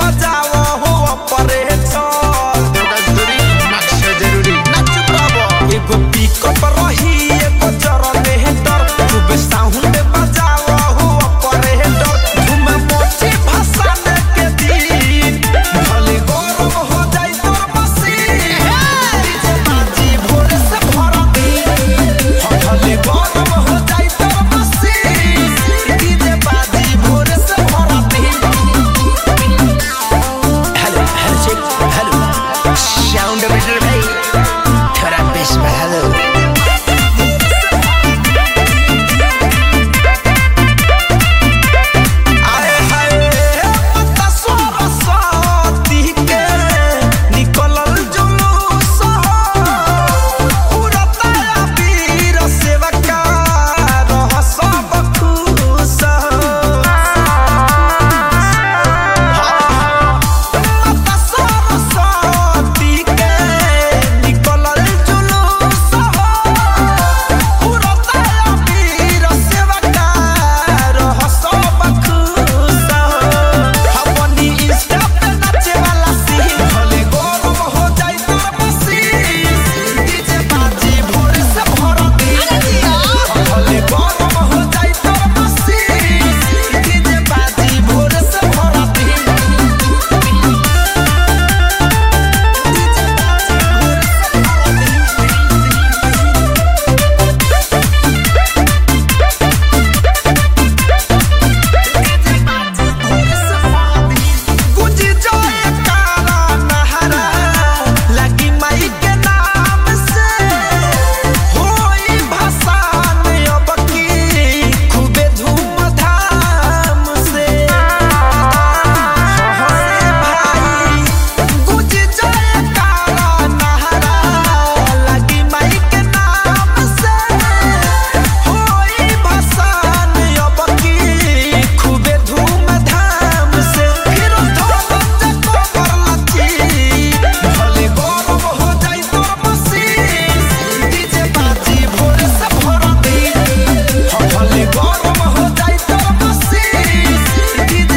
बजाओ हो एगो पिकअप रही एगो जनरेटर खूब साउंड बजाओ हो ऑपरेटर धूम मची भाषण के दिन भले गरम हो जाई तोर मशीन डीजे बाजी भोर से भर दिन भले गरम हो जाई तोर मशीन डीजे बाजी भोर से भर दिन। Hello hello check hello sound meter भाई थोड़ा बेस में हेलो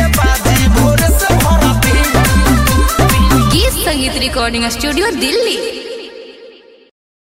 रिकॉर्डिंग स्टूडियो दिल्ली।